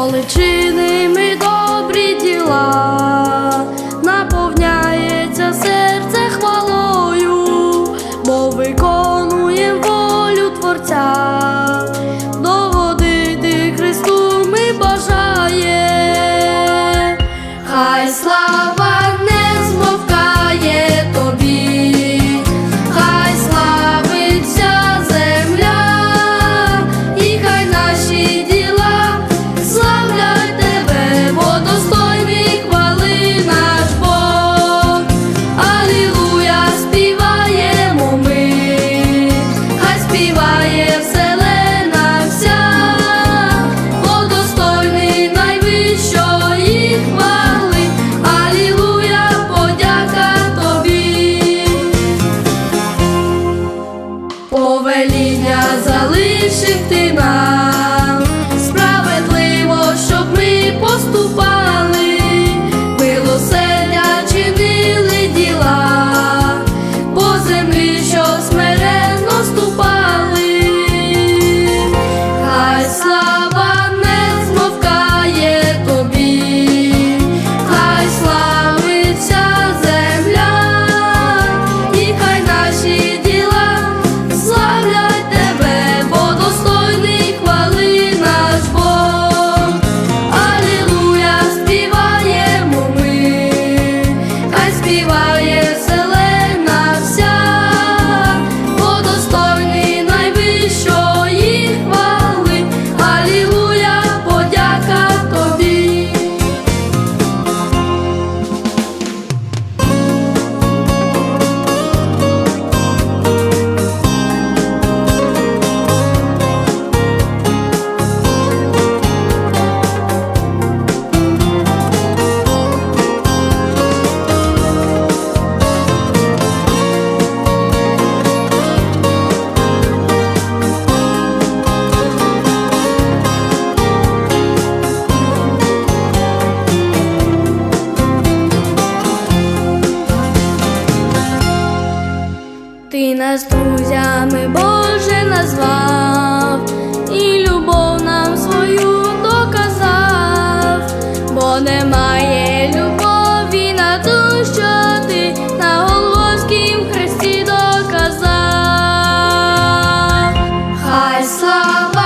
коли чинимо добрі діла, наповняється серце хвалою, бо виконуєм волю Творця. Догодити Христу ми бажаєм, хай слава не змовкає тобі, хай славиться земля, і хай наші діла славлять тебе, бо достойний хвали наш Бог. Алілуя, співаємо ми, хай співає вселена вся, бо достойний найвищої хвали. Алілуя, подяка тобі. Повеління залишив ти нам, справедливо, щоб ми поступали, милосердя чинили діла, по землі, що смиренно ступали. Хай слава не змовкає тобі, хай славиться земля, і хай наші діла славлять тебе, бо достойний хвали наш Бог. Алілуя, співаємо ми, хай співає вселена вся, бо достойний найвищої хвали. Алілуя, подяка тобі. Ти нас друзями, Боже, назвав, і любов нам свою доказав, бо немає любові на ту, що ти на Голгофськім хресті доказав. Хай слава